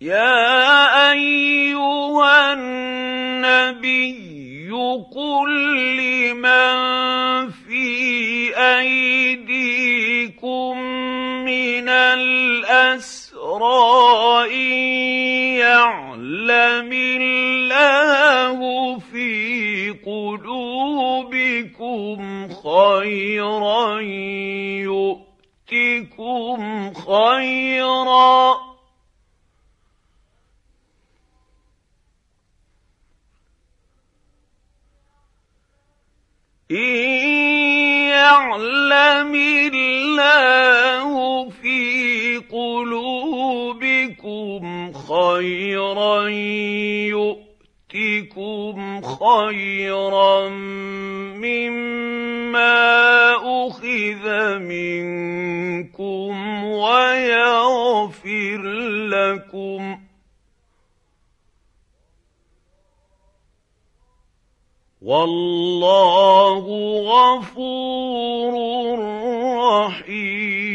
يَا أَيُّهَا النَّبِيُّ قُل لِّمَن فِي أَيْدِيكُم مِّنَ الْأَسْرَىٰ إِن يَعْلَمِ اللَّهُ فِي قُلُوبِكُمْ خَيْرًا يُؤْتِكُمْ خَيْرًا مِّمَّا أُخِذَ مِنكُمْ وَيَغْفِرْ لَكُمْ ۗ وَاللَّهُ غَفُورٌ رَّحِيمٌ.